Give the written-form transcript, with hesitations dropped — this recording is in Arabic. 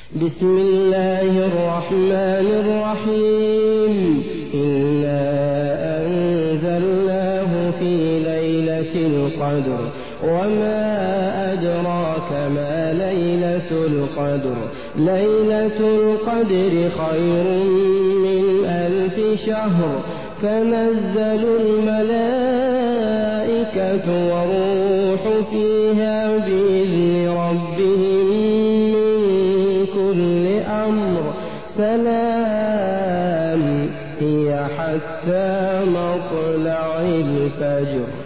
بسم الله الرحمن الرحيم إنا أنزلناه في ليلة القدر وما أدراك ما ليلة القدر ليلة القدر خير من 1000 شهر تنزل الملائكة والروح فيها بإذن ربهم من كل أمر سلام هي حتى مطلع الفجر.